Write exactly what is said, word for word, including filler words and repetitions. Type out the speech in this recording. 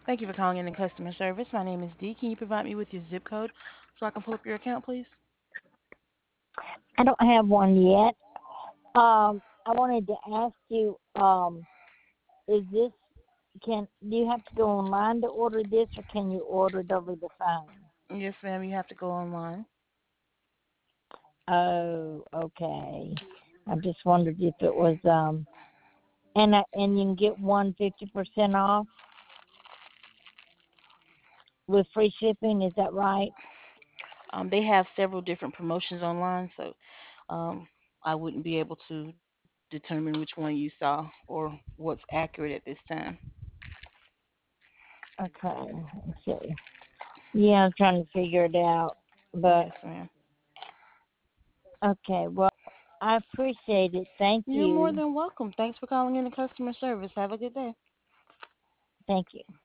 Thank you for calling in the customer service. My name is Dee. Can you provide me with your zip code so I can pull up your account, please? I don't have one yet. Um, I wanted to ask you, um, is this can do you have to go online to order this, or can you order it over the phone? Yes, ma'am. You have to go online. Oh, okay. I just wondered if it was um, and I, and you can get one fifty percent off with free shipping. Is that right? Um, they have several different promotions online, so um, I wouldn't be able to determine which one you saw or what's accurate at this time. Okay. Let's see. Yeah, I'm trying to figure it out, but Yes, ma'am. okay. Well, I appreciate it. Thank You're more you. than welcome. Thanks for calling in the customer service. Have a good day. Thank you.